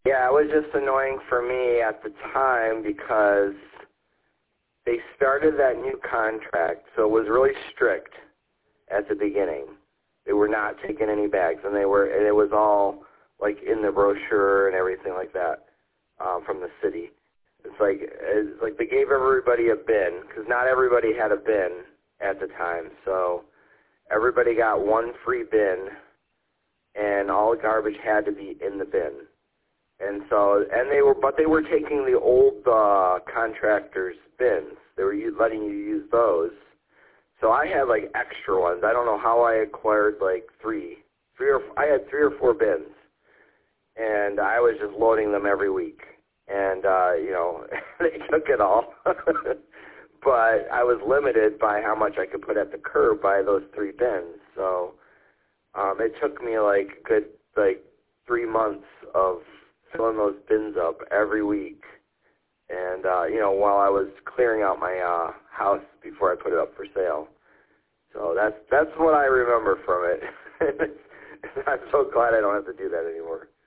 Yeah, it was just annoying for me at the time because they started that new contract, so it was really strict at the beginning. They were not taking any bags, and it was all like in the brochure and everything like that from the city. It's like they gave everybody a bin because not everybody had a bin at the time, so everybody got one free bin, and all the garbage had to be in the bin. And so, but they were taking the old contractors' bins. They were letting you use those. So I had like extra ones. I don't know how I acquired like I had 3 or 4 bins, and I was just loading them every week. And they took it all, but I was limited by how much I could put at the curb by those 3 bins. So it took me like a good 3 months of filling those bins up every week, and while I was clearing out my house before I put it up for sale. So that's what I remember from it. I'm so glad I don't have to do that anymore.